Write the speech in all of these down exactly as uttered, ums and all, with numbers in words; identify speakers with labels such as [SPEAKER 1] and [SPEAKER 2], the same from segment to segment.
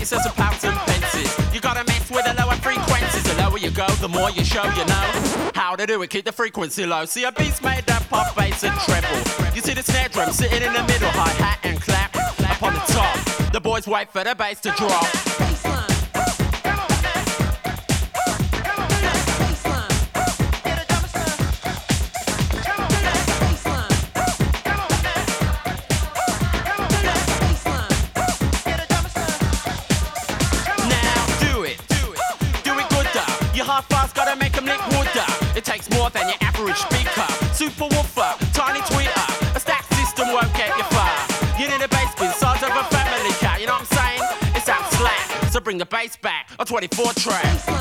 [SPEAKER 1] cents and pounds and pences. You gotta mess with the lower frequencies. The lower you go, the more you show, you know how to do it, keep the frequency low. See, a beat's made up of bass and treble. You see the snare drum sitting in the middle, hi-hat and clap up on the top. The boys wait for the bass to drop. Fast, gotta make them lick water. It takes more than your average speaker. Super woofer, tiny tweeter. A stack system won't get you far. You need a bass bin, size of a family car. You know what I'm saying? It's out slack, so bring the bass back. A twenty-four track.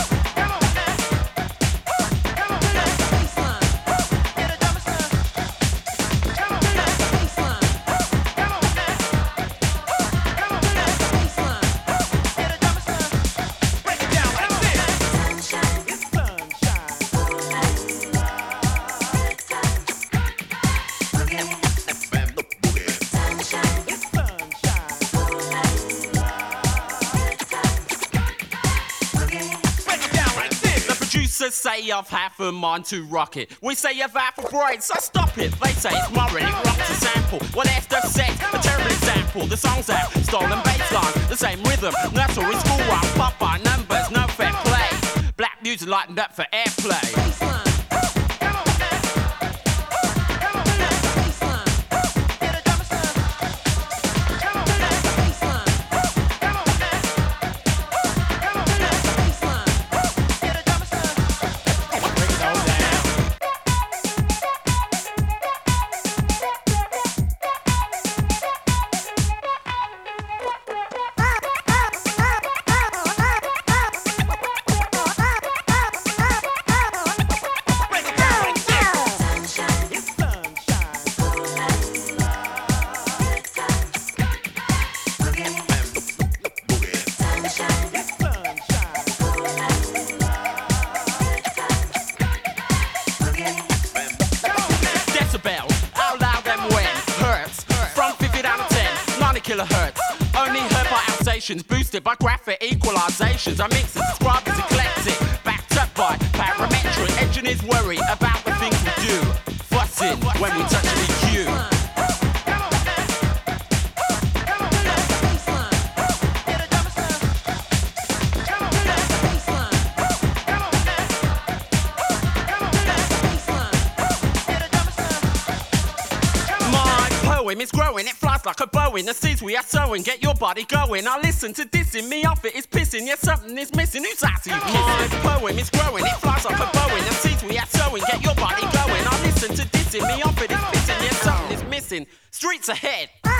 [SPEAKER 1] Say I've half a mind to rock it. We say you've half a brain, so stop it. They say it's Murray, it rocks a sample. Well, that's the set, a terrible example. The song's out, stolen bass line, the same rhythm. That's all in school run, pop by numbers, no fair play. Black music lightened up for airplay. Boosted by graphic equalizations. Our mixes described as eclectic, backed up by parametric. Engineers worry about the things we do, fussing when we touch the E Q. It's growing, it flies like a Boeing. The seeds we are sowing, get your body going. I listen to dissing, me off it is pissing. Yes, something is missing, who's that you kissing? My poem is growing, it flies like a Boeing. The seeds we are sowing, get your body going. I listen to dissing, me off it is pissing. Yes, something is missing, streets ahead.